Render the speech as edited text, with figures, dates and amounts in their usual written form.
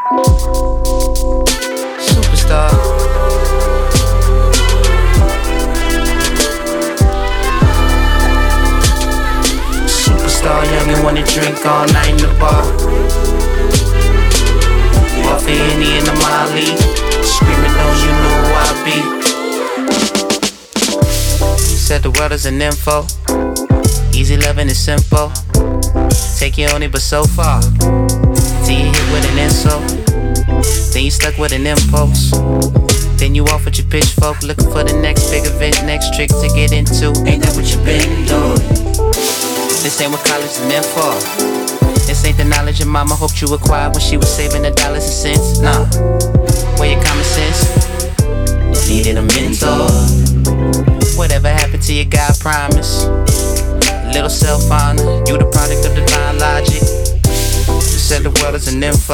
Superstar. Superstar, young and wanna drink all night in the bar. Off the Henny and the Molly, screaming on you know who I be. Said the world is an info. Easy loving is simple. Take you on it but so far. Till you hit with an insult. Then you stuck with an impulse. Then you off with your pitchfork, looking for the next big event, next trick to get into. Ain't that what you been doing? This ain't what college is meant for. This ain't the knowledge your mama hoped you acquired when she was saving the dollars and cents. Nah, where your common sense? Needed a mentor. Whatever happened to your God promise? A little self-honor. You the product of divine logic. You said the world is an info.